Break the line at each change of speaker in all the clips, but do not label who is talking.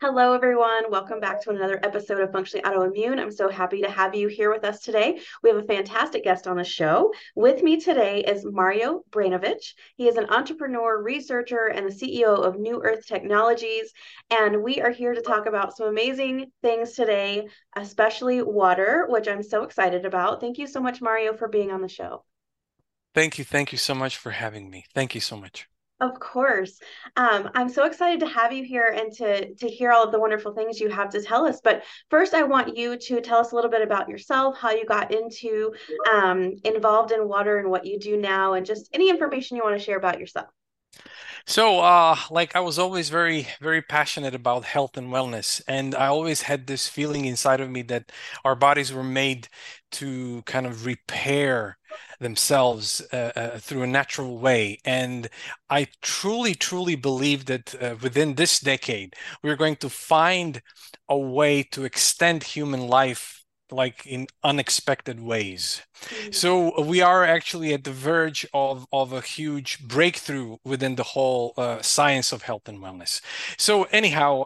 Hello, everyone. Welcome back to another episode of Functionally Autoimmune. I'm so happy to have you here with us today. We have a fantastic guest on the show. With me today is Mario Branovich. He is an entrepreneur, researcher, and the CEO of New Earth Technologies. And we are here to talk about some amazing things today, especially water, which I'm so excited about. Thank you so much, Mario, for being on the show.
Thank you. Thank you so much for having me. Thank you so much.
Of course. I'm so excited to have you here and to hear all of the wonderful things you have to tell us. But first, I want you to tell us a little bit about yourself, how you got into involved in water and what you do now, and just any information you want to share about yourself.
Like I was always very passionate about health and wellness, and I always had this feeling inside of me that our bodies were made to kind of repair themselves through a natural way. And I truly believe that within this decade, we're going to find a way to extend human life like in unexpected ways.
Mhm.
So we are actually at the verge of a huge breakthrough within the whole science of health and wellness. So anyhow,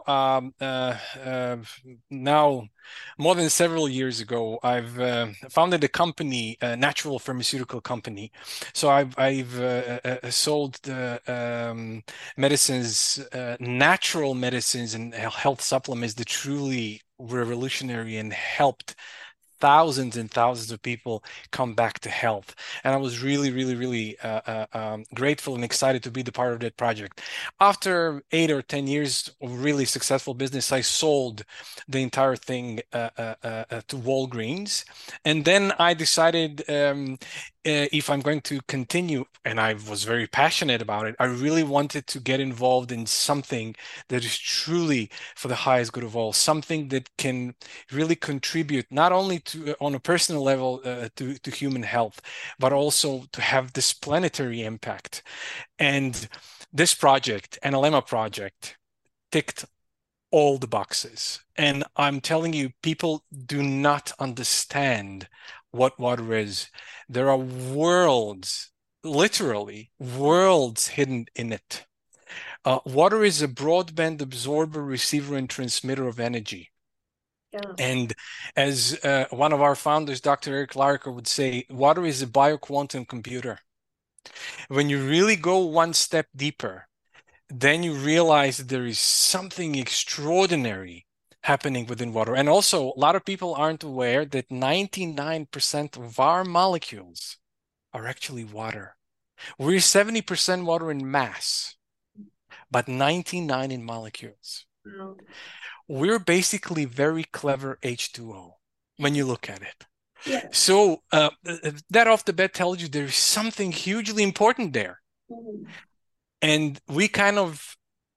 now more than several years ago, I've founded a company, a natural pharmaceutical company. So I've sold medicines, natural medicines and health supplements that truly revolutionary and helped thousands and thousands of people come back to health. And I was really grateful and excited to be the part of that project. After 8 or 10 years of really successful business, I sold the entire thing to Walgreens. And then I decided if I'm going to continue, and I was very passionate about it, I really wanted to get involved in something that is truly for the highest good of all, something that can really contribute not only to on a personal level to human health, but also to have this planetary impact. And this project, NLEMA project, ticked all the boxes. And I'm telling you, people do not understand what water is. There are worlds, literally worlds hidden in it. Water is a broadband absorber, receiver, and transmitter of energy.
Yeah.
And as one of our founders, Dr. Eric Larker, would say, water is a bioquantum computer. When you really go one step deeper, then you realize that there is something extraordinary happening within water. And also, a lot of people aren't aware that 99% of our molecules are actually water. We're 70% water in mass, but 99 in molecules.
Wow.
We're basically very clever H2O when you look at it.
Yeah.
So that off the bat tells you there's something hugely important there.
Mhm.
And we kind of,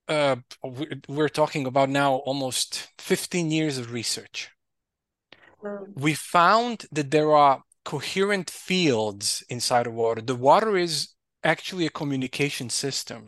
we're talking about now almost 15 years of research.
Wow.
We found that there are coherent fields inside of water. The water is actually a communication system,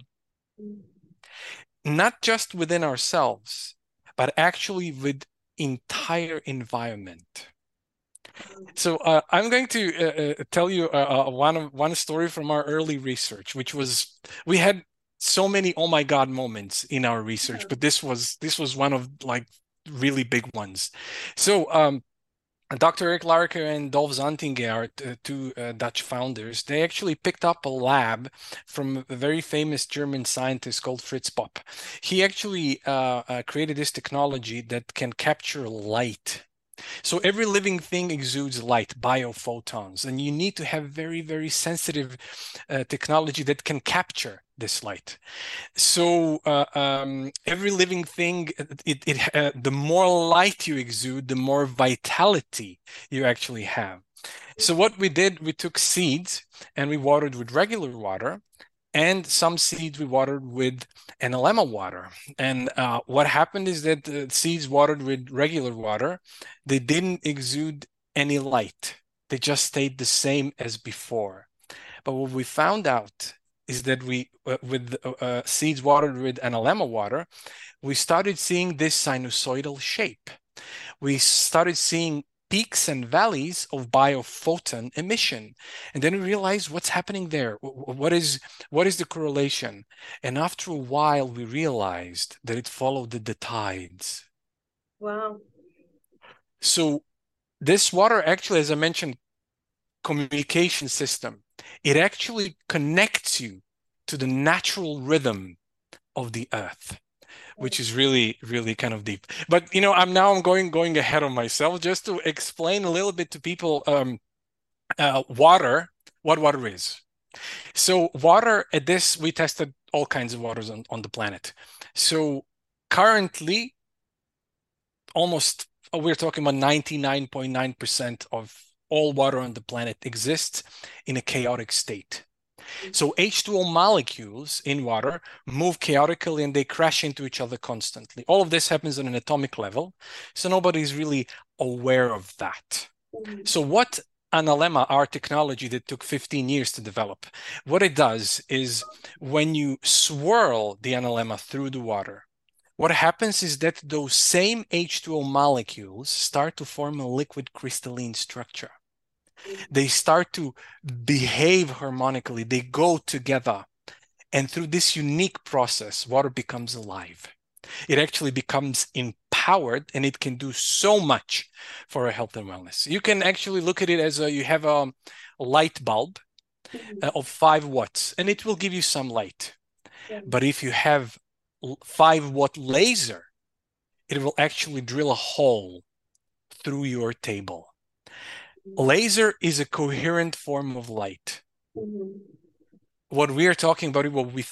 not just within ourselves, but actually with entire environment. So I'm going to tell you one story from our early research, which was we had so many oh my God moments in our research, but this was one of like really big ones. So Dr. Eric Larker and Dolf Zantinger, two Dutch founders, they actually picked up a lab from a very famous German scientist called Fritz Popp. He actually created this technology that can capture light. So every living thing exudes light, biophotons, and you need to have very sensitive technology that can capture this light. So every living thing, the more light you exude, the more vitality you actually have. So what we did, we took seeds and we watered with regular water, and some seeds we watered with NLEMA water. And what happened is that the seeds watered with regular water, they didn't exude any light. They just stayed the same as before. But what we found out is that with seeds watered with NLEMA water, we started seeing this sinusoidal shape. We started seeing peaks and valleys of biophoton emission. And then we realized what's happening there. What is the correlation? And after a while, we realized that it followed the tides.
Wow.
So this water actually, as I mentioned, communication system, it actually connects you to the natural rhythm of the earth, which is really, really kind of deep. But I'm going ahead of myself just to explain a little bit to people what water is. So water, at this, we tested all kinds of waters on the planet. So currently, almost we're talking about 99.9% of all water on the planet exists in a chaotic state. So H2O molecules in water move chaotically and they crash into each other constantly. All of this happens on an atomic level, so nobody's really aware of that. So what Analemma, our technology that took 15 years to develop, what it does is when you swirl the Analemma through the water, what happens is that those same H2O molecules start to form a liquid crystalline structure. They start to behave harmonically. They go together. And through this unique process, water becomes alive. It actually becomes empowered and it can do so much for our health and wellness. You can actually look at it as you have a light bulb of 5 watts and it will give you some light.
Yeah.
But if you have 5-watt laser, it will actually drill a hole through your table. Laser is a coherent form of light. What we are talking about, what we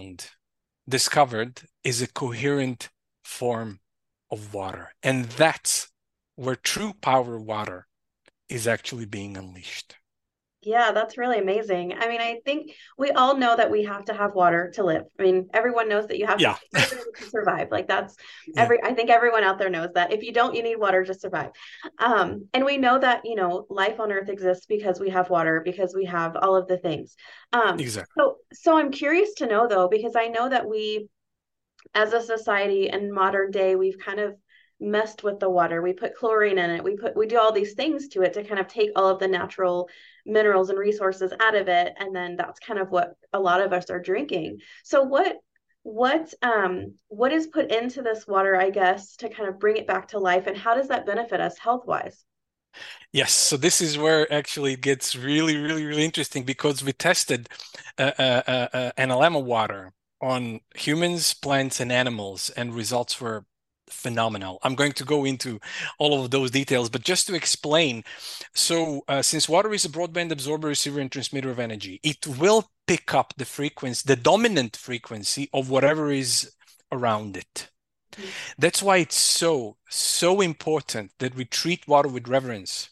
discovered, is a coherent form of water. And that's where true power of water is actually being unleashed.
Yeah, that's really amazing. I mean, I think we all know that we have to have water to live. I mean, everyone knows that you have to survive. Like that's I think everyone out there knows that if you don't, you need water to survive. And we know that, life on Earth exists because we have water, because we have all of the things.
Exactly.
So I'm curious to know though, because I know that we, as a society in modern day, we've kind of messed with the water. We put chlorine in it. We do all these things to it to kind of take all of the natural minerals and resources out of it, and then that's kind of what a lot of us are drinking. So what is put into this water, I guess, to kind of bring it back to life, and how does that benefit us health wise?
Yes, so this is where actually it gets really, really, really interesting because we tested Analemma water on humans, plants, and animals, and results were phenomenal. I'm going to go into all of those details, but just to explain, so since water is a broadband absorber, receiver, and transmitter of energy, it will pick up the frequency, the dominant frequency of whatever is around it. That's why it's so important that we treat water with reverence.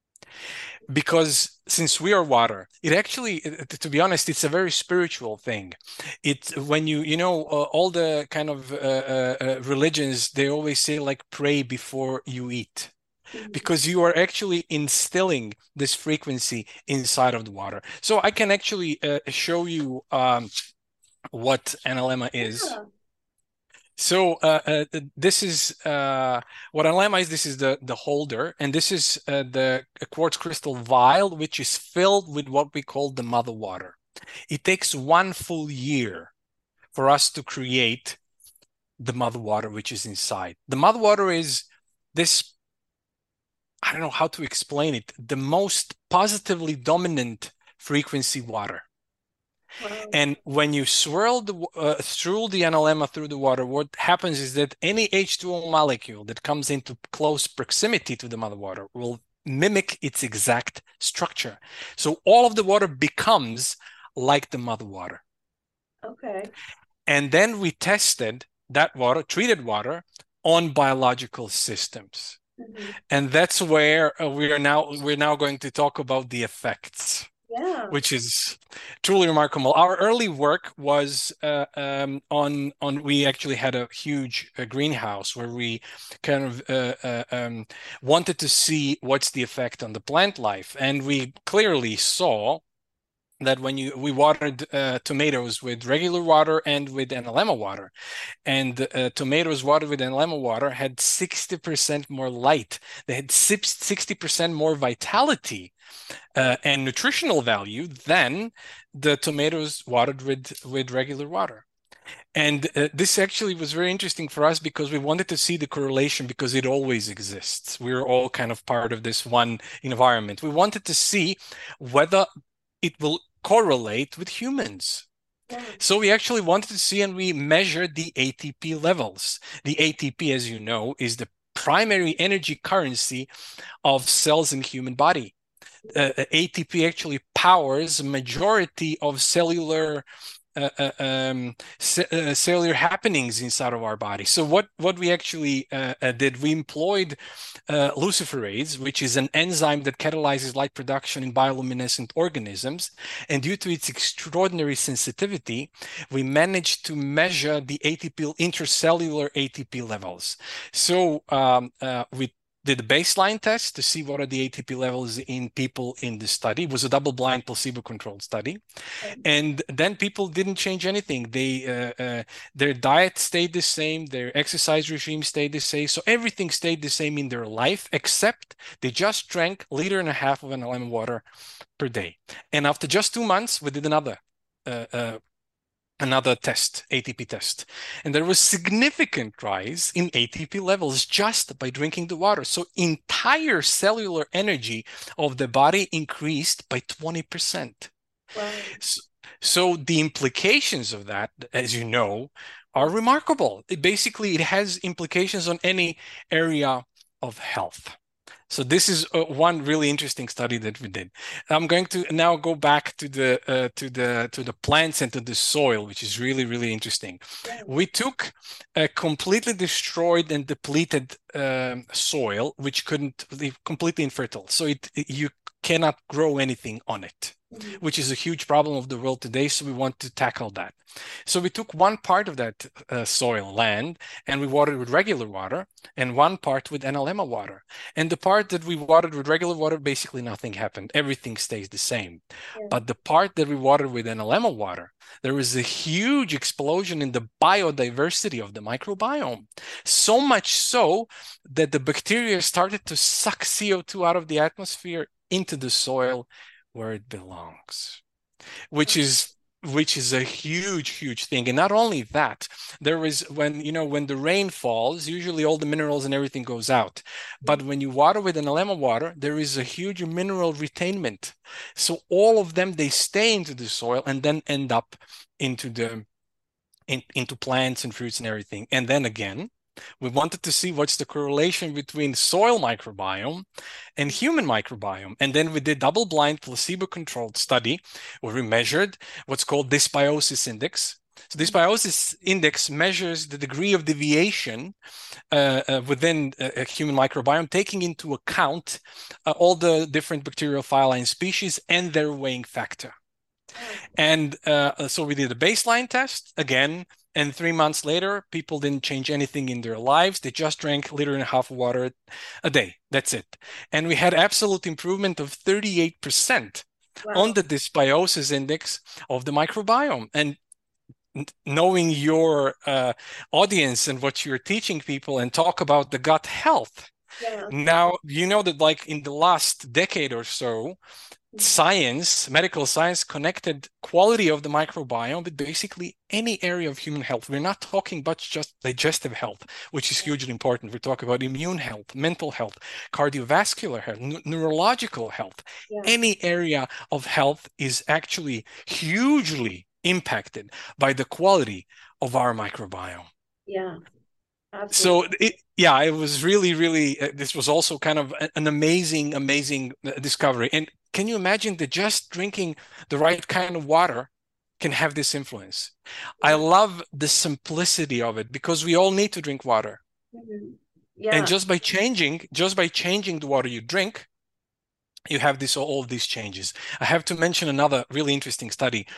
Because since we are water, it actually, to be honest, it's a very spiritual thing. When all the kind of religions, they always say like pray before you eat, because you are actually instilling this frequency inside of the water. So I can actually show you what Analemma is.
Yeah.
So this is what Analemma is. This is the holder, and this is the quartz crystal vial, which is filled with what we call the mother water. It takes 1 full year for us to create the mother water, which is inside. The mother water is this, I don't know how to explain it, the most positively dominant frequency water.
Wow.
And when you swirl through the Analemma through the water, what happens is that any H2O molecule that comes into close proximity to the mother water will mimic its exact structure. So all of the water becomes like the mother water.
Okay.
And then we tested that water, treated water, on biological systems. And that's where we're now going to talk about the effects.
Yeah.
Which is truly remarkable. Our early work was on we actually had a huge greenhouse where we kind of wanted to see what's the effect on the plant life. And we clearly saw that when we watered tomatoes with regular water and with NLM water, and tomatoes watered with NLM water had 60% more light. They had 60% more vitality and nutritional value than the tomatoes watered with regular water. And this actually was very interesting for us because we wanted to see the correlation because it always exists. We're all kind of part of this one environment. We wanted to see whether it will correlate with humans.
Yeah.
So we actually wanted to see, and we measured the ATP levels. The ATP, as you know, is the primary energy currency of cells in human body. ATP actually powers majority of cellular cellular happenings inside of our body. So what we actually did, we employed luciferase, which is an enzyme that catalyzes light production in bioluminescent organisms. And due to its extraordinary sensitivity, we managed to measure the ATP, intercellular ATP levels. So we did a baseline test to see what are the ATP levels in people in the study. It was a double-blind placebo-controlled study. And then people didn't change anything. Their diet stayed the same, their exercise regime stayed the same. So everything stayed the same in their life, except they just drank 1.5 liters of NLM water per day. And after just 2 months, we did another test, ATP test. And there was significant rise in ATP levels just by drinking the water. So entire cellular energy of the body increased by 20%.
Wow.
So the implications of that, as you know, are remarkable. It has implications on any area of health. So this is one really interesting study that we did. I'm going to now go back to the plants and to the soil, which is really, really interesting.
Yeah.
We took a completely destroyed and depleted soil, which couldn't leave completely infertile. So you cannot grow anything on it, which is a huge problem of the world today. So we want to tackle that. So we took one part of that soil land and we watered with regular water and one part with NLM water. And the part that we watered with regular water, basically nothing happened. Everything stays the same.
Yeah.
But the part that we watered with NLM water, there was a huge explosion in the biodiversity of the microbiome. So much so that the bacteria started to suck CO2 out of the atmosphere into the soil where it belongs, which is a huge thing. And not only that, there is when the rain falls, usually all the minerals and everything goes out. But when you water with an NLM water, there is a huge mineral retainment. So all of them, they stay into the soil and then end up into plants and fruits and everything. And then again, we wanted to see what's the correlation between soil microbiome and human microbiome. And then we did double-blind placebo-controlled study where we measured what's called dysbiosis index. So dysbiosis index measures the degree of deviation within a human microbiome, taking into account all the different bacteriophile species and their weighing factor. And so we did a baseline test again. And 3 months later, people didn't change anything in their lives. They just drank 1.5 liters of water a day. That's it. And we had absolute improvement of 38% on the dysbiosis index of the microbiome. And knowing your audience and what you're teaching people and talk about the gut health.
Yeah.
Now, you know that like in the last decade or so, medical science connected quality of the microbiome with basically any area of human health. We're not talking about just digestive health, which is hugely important. We're talking about immune health, mental health, cardiovascular health, neurological health.
Yeah.
Any area of health is actually hugely impacted by the quality of our microbiome.
Yeah. Absolutely.
So it was really, this was also kind of an amazing discovery. And can you imagine that just drinking the right kind of water can have this influence? I love the simplicity of it because we all need to drink water.
Yeah.
And just by changing the water you drink, you have all of these changes. I have to mention another really interesting study.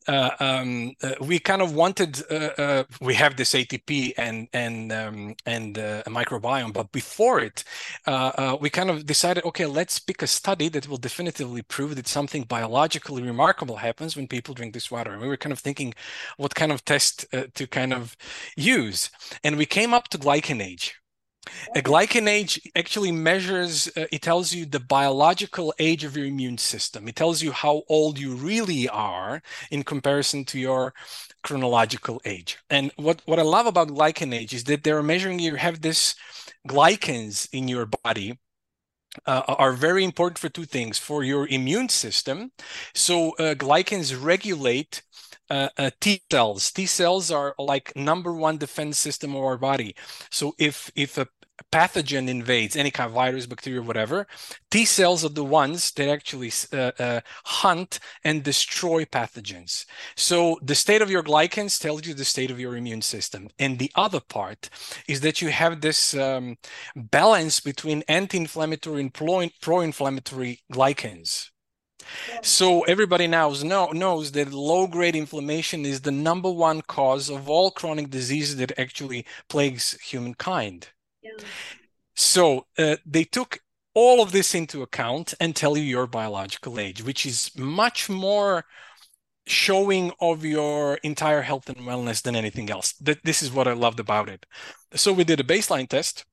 we kind of wanted, we have this ATP and a microbiome, but before it, we kind of decided, okay, let's pick a study that will definitively prove that something biologically remarkable happens when people drink this water. And we were kind of thinking what kind of test to kind of use. And we came up to glycanage. A glycanage actually measures, it tells you the biological age of your immune system. It tells you how old you really are in comparison to your chronological age. And what I love about glycanage is that they're measuring, you have this glycans in your body are very important for two things: for your immune system. So glycans regulate T cells. T cells are like #1 defense system of our body. So if a pathogen invades, any kind of virus, bacteria, whatever, T cells are the ones that actually hunt and destroy pathogens. So the state of your glycans tells you the state of your immune system. And the other part is that you have this balance between anti-inflammatory and pro-inflammatory glycans.
Yeah.
So everybody now knows that low-grade inflammation is the #1 cause of all chronic diseases that actually plagues humankind.
Yeah.
So they took all of this into account and tell you your biological age, which is much more showing of your entire health and wellness than anything else. This is what I loved about it. So we did a baseline test.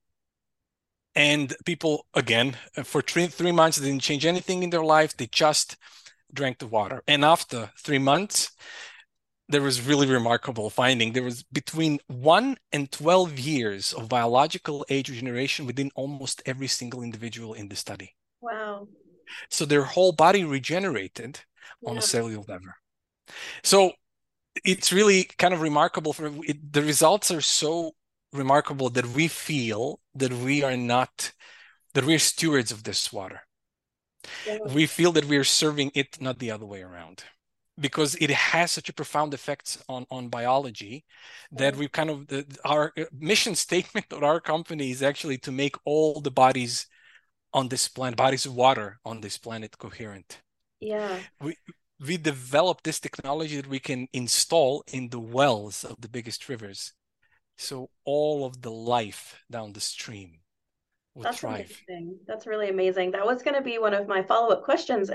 And people, again, for three months, they didn't change anything in their life. They just drank the water. And after 3 months, there was really remarkable finding. There was between 1 and 12 years of biological age regeneration within almost every single individual in the study.
Wow.
So their whole body regenerated on a cellular level. So it's really kind of remarkable. The results are so remarkable that we feel that we're stewards of this water.
Yeah.
We feel that we're serving it, not the other way around, because it has such a profound effects on biology that we kind of, our mission statement of our company is actually to make all the bodies on this planet, bodies of water on this planet, coherent.
Yeah.
We developed this technology that we can install in the wells of the biggest rivers. So all of the life down the stream will
That's
thrive.
amazing. That's really amazing. That was going to be one of my follow-up questions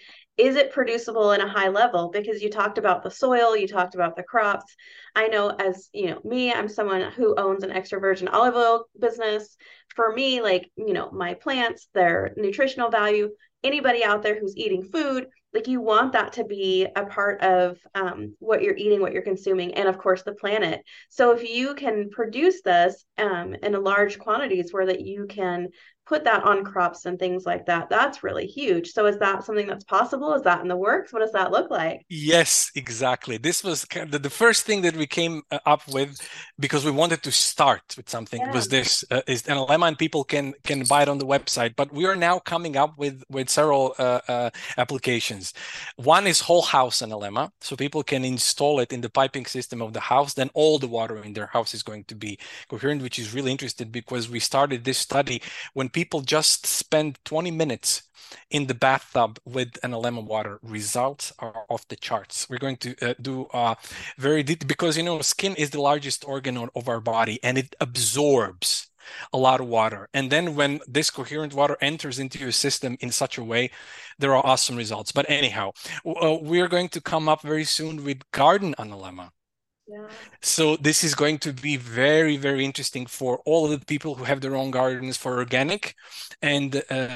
is it producible in a high level? Because you talked about the soil, you talked about the crops. I know, as you know, me, I'm someone who owns an extra virgin olive oil business. For me, like, you know, my plants, their nutritional value, anybody out there who's eating food, like you want that to be a part of what you're eating, what you're consuming, and of course the planet. So if you can produce this in a large quantities where that you can put that on crops and things like that, that's really huge. So is that something that's possible? Is that in the works? What does that look like?
Yes, exactly. This was kind of the first thing that we came up with, because we wanted to start with something.
Yeah.
Was this is an lemma, and people can buy it on the website. But we are now coming up with several applications. One is whole house analemma, so people can install it in the piping system of the house. Then all the water in their house is going to be coherent, which is really interesting because we started this study when people just spend 20 minutes in the bathtub with an analemma water. Results are off the charts. We're going to do very deep, because you know skin is the largest organ of our body, and it absorbs a lot of water. And then when this coherent water enters into your system in such a way, there are awesome results. But anyhow, we're going to come up very soon with garden analemma.
Yeah.
So this is going to be very, very interesting for all of the people who have their own gardens, for organic and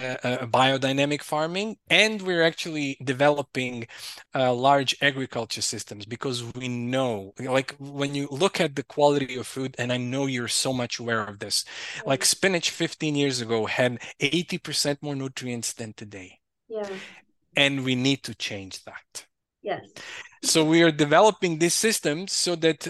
biodynamic farming. And we're actually developing large agriculture systems, because we know, like when you look at the quality of food, and I know you're so much aware of this, like spinach 15 years ago had 80% more nutrients than today.
Yeah.
And we need to change that.
Yes.
So we are developing this system so that,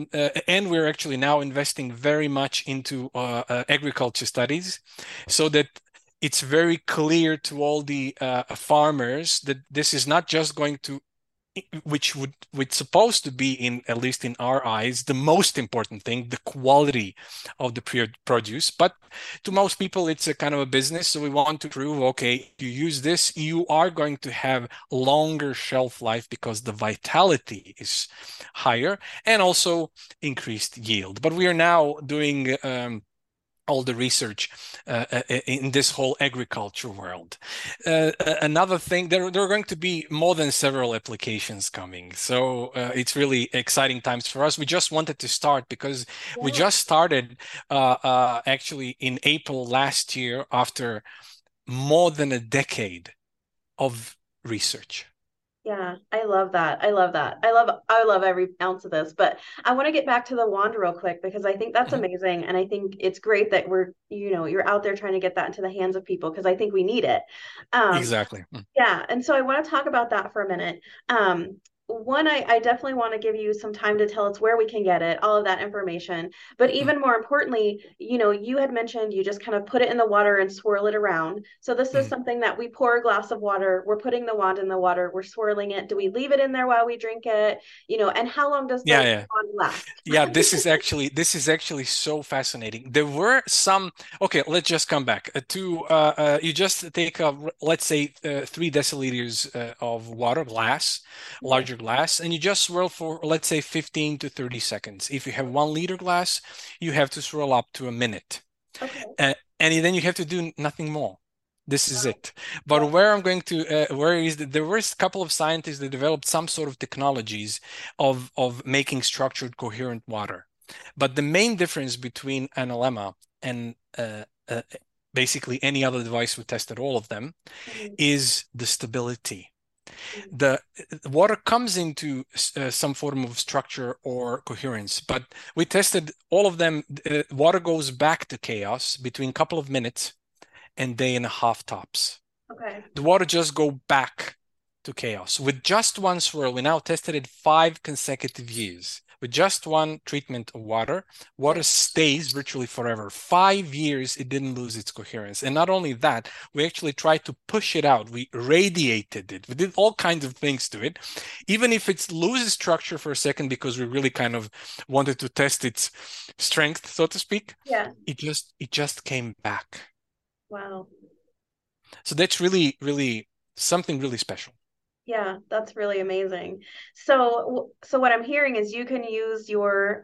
and we're actually now investing very much into agriculture studies, so that it's very clear to all the farmers that this is not just going to which would supposed to be, in at least in our eyes, the most important thing, the quality of the produce. But to most people, it's a kind of a business. So we want to prove, okay, you use this, you are going to have longer shelf life because the vitality is higher and also increased yield. But we are now doing all the research in this whole agriculture world. Another thing, there are going to be more than several applications coming. So it's really exciting times for us. We just wanted to start because we
Yeah.
just started actually in April last year after more than a decade of research.
Yeah, I love that. I love that. I love every ounce of this, but I want to get back to the wand real quick because I think that's
Mhm.
amazing. And I think it's great that you're out there trying to get that into the hands of people because I think we need it. Um,
Exactly. Mm.
yeah, and so I want to talk about that for a minute. One, I definitely want to give you some time to tell us where we can get it, all of that information. But
Mm.
even more importantly, you had mentioned you just kind of put it in the water and swirl it around. So this is
Mm.
something that we pour a glass of water, we're putting the wand in the water, we're swirling it. Do we leave it in there while we drink it? And how long does the
Yeah, yeah.
wand last?
Yeah, this is actually so fascinating. There were some. Okay, let's just come back to you just take let's say 3 deciliters of water glass,
Okay.
larger glass, and you just swirl for let's say 15 to 30 seconds. If you have 1 liter glass, you have to swirl up to a minute.
Okay.
And then you have to do nothing more. This is
Wow.
it.
Yeah.
But where I'm going to, where is that there was a couple of scientists that developed some sort of technologies of making structured, coherent water. But the main difference between Analemma and basically any other device we tested, all of them,
Mhm.
is the stability.
Mhm.
The water comes into some form of structure or coherence, but we tested all of them. Water goes back to chaos between a couple of minutes and day and a half tops.
Okay.
The water just go back to chaos. With just one swirl, we now tested it 5 consecutive years. With just one treatment of water, water
Okay.
stays virtually forever. 5 years, it didn't lose its coherence. And not only that, we actually tried to push it out. We radiated it. We did all kinds of things to it. Even if it loses structure for a second, because we really kind of wanted to test its strength, so to speak,
Yeah.
it just came back.
Wow.
So that's really, really something really special.
Yeah, that's really amazing. So what I'm hearing is you can use your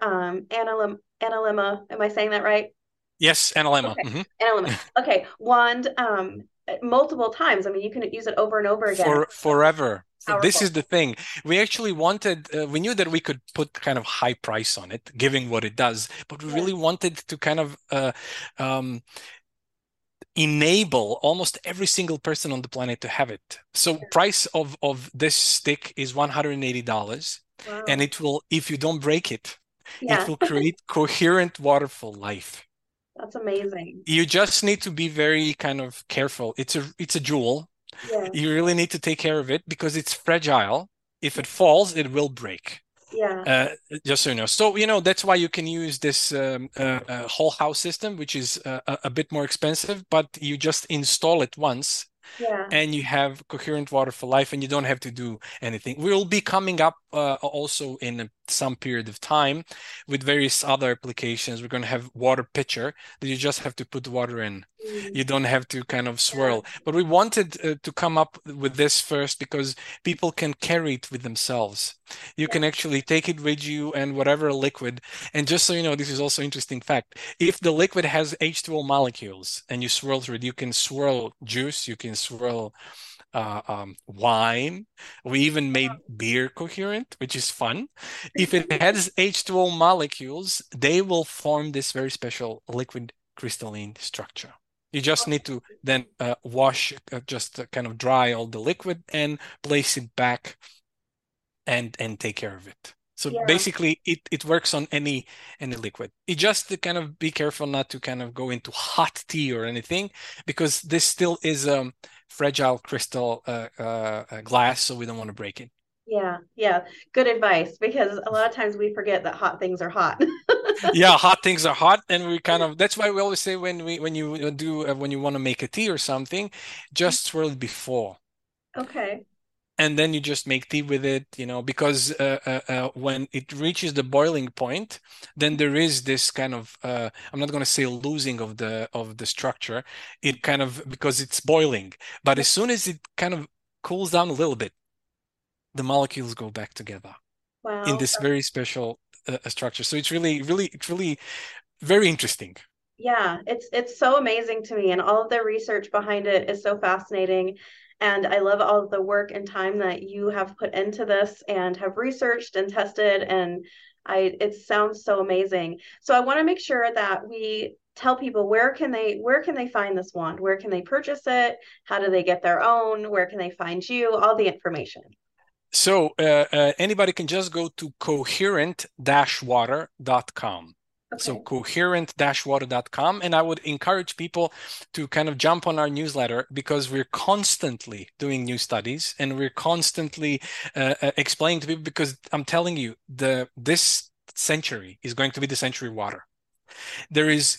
analemma. Am I saying that right?
Yes, analemma.
Okay, analemma. Okay, wand multiple times. I mean, you can use it over and over again.
For forever. This
Powerful.
is the thing. We actually wanted, we knew that we could put kind of high price on it, giving what it does, but we
Yeah,
really wanted to kind of um, enable almost every single person on the planet to have it. So
yeah.
price of this stick is $180, and
Wow.
it will, if you don't break it, it
Yeah,
will create coherent water for life.
that's amazing.
You just need to be very kind of careful. It's a jewel.
Yeah,
You really need to take care of it because it's fragile. If it falls, it will break.
yeah,
Uh, just so you know. So, that's why you can use this whole house system, which is a bit more expensive, but you just install it once
yeah.
and you have coherent water for life and you don't have to do anything. We'll be coming up also in some period of time with various other applications. We're going to have water pitcher that you just have to put water in.
Mm,
You don't have to kind of
yeah,
swirl. But we wanted to come up with this first because people can carry it with themselves. You
yeah.
can actually take it with you and whatever liquid. And just so you know, this is also interesting fact. If the liquid has H2O molecules and you swirl through it, you can swirl juice, you can swirl wine. We even made beer coherent, which is fun. If it has H2O molecules, they will form this very special liquid crystalline structure. You just need to then wash, just kind of dry all the liquid and place it back and take care of it. So
Yeah,
basically, it works on any liquid. You just to kind of be careful not to kind of go into hot tea or anything, because this still is a fragile crystal glass, so we don't want to break it.
yeah, yeah. Good advice because a lot of times we forget that hot things are hot.
Yeah, hot things are hot, and we kind of that's why we always say when you want to make a tea or something, just swirl it before.
Okay.
and then you just make tea with it, because when it reaches the boiling point, then there is this kind of I'm not going to say losing of the structure. It kind of, because it's boiling, but as soon as it kind of cools down a little bit, the molecules go back together in
Wow.
this very special structure. So it's really very interesting.
Yeah, it's so amazing to me, and all of the research behind it is so fascinating. And I love all of the work and time that you have put into this and have researched and tested. And it sounds so amazing. So I want to make sure that we tell people where can they find this wand? Where can they purchase it? How do they get their own? Where can they find you? All the information.
So anybody can just go to coherent-water.com. So
Okay.
coherent-water.com. And I would encourage people to kind of jump on our newsletter, because we're constantly doing new studies and we're constantly explaining to people, because I'm telling you, this century is going to be the century of water. There is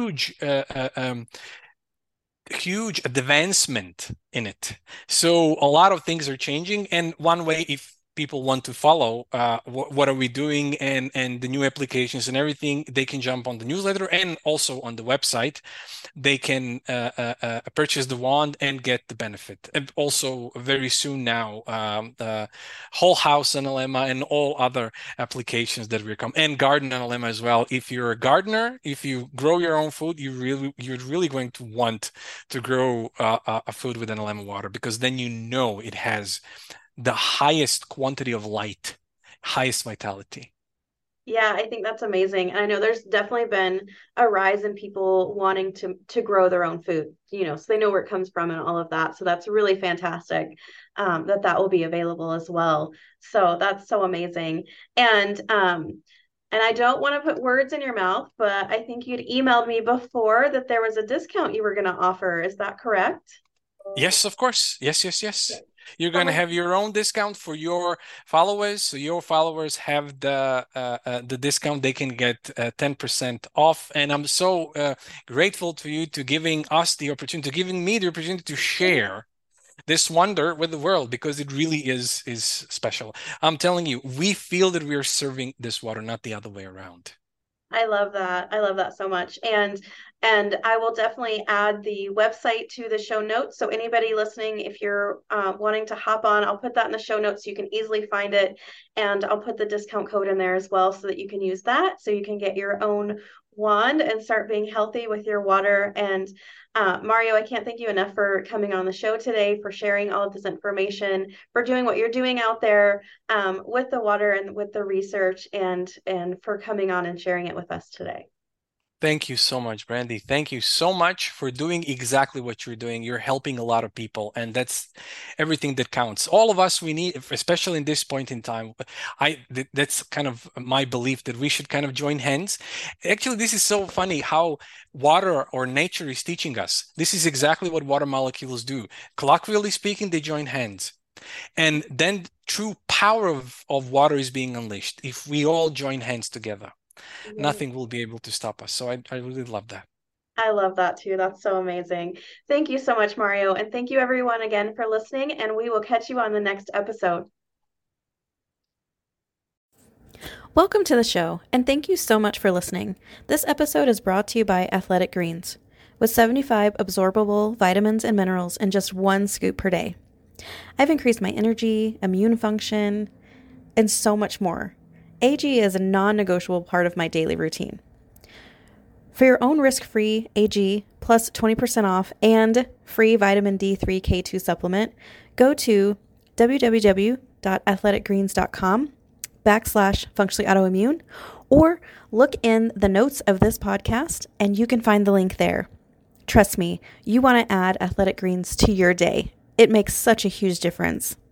huge advancement in it. So a lot of things are changing. And one way, if people want to follow what are we doing, and the new applications and everything, they can jump on the newsletter and also on the website. They can purchase the wand and get the benefit. And also very soon now, the Whole House NLEMA and all other applications that will come, and Garden NLEMA as well. If you're a gardener, if you grow your own food, you're really going to want to grow a food with NLEMA water, because then it has the highest quantity of light, highest vitality.
Yeah, I think that's amazing. And I know there's definitely been a rise in people wanting to grow their own food, so they know where it comes from and all of that. So that's really fantastic, that will be available as well. So that's so amazing. And I don't want to put words in your mouth, but I think you'd emailed me before that there was a discount you were going to offer. Is that correct?
Yes, of course. Yes, yes,
Yes.
yes. You're going to
Oh,
have your own discount for your followers. So your followers have the discount. They can get 10% off. And I'm so grateful to you to giving me the opportunity to share this wonder with the world, because it really is special. I'm telling you, we feel that we are serving this water, not the other way around.
I love that. I love that so much. And I will definitely add the website to the show notes. So anybody listening, if you're wanting to hop on, I'll put that in the show notes so you can easily find it. And I'll put the discount code in there as well so that you can use that. So you can get your own wand and start being healthy with your water. And Mario, I can't thank you enough for coming on the show today, for sharing all of this information, for doing what you're doing out there with the water and with the research, and for coming on and sharing it with us today.
Thank you so much, Brandy. Thank you so much for doing exactly what you're doing. You're helping a lot of people, and that's everything that counts. All of us, we need, especially in this point in time, that's kind of my belief, that we should kind of join hands. Actually, this is so funny how water or nature is teaching us. This is exactly what water molecules do. Colloquially speaking, they join hands. And then true power of water is being unleashed if we all join hands together.
Yeah.
Nothing will be able to stop us. So I really love that.
I love that too. That's so amazing. Thank you so much, Mario. And thank you everyone again for listening. And we will catch you on the next episode.
Welcome to the show, and thank you so much for listening. This episode is brought to you by Athletic Greens, with 75 absorbable vitamins and minerals in just one scoop per day. I've increased my energy, immune function, and so much more. AG is a non-negotiable part of my daily routine. For your own risk-free AG plus 20% off and free vitamin D3 K2 supplement, go to www.athleticgreens.com/functionally autoimmune, or look in the notes of this podcast and you can find the link there. Trust me, you want to add Athletic Greens to your day. It makes such a huge difference.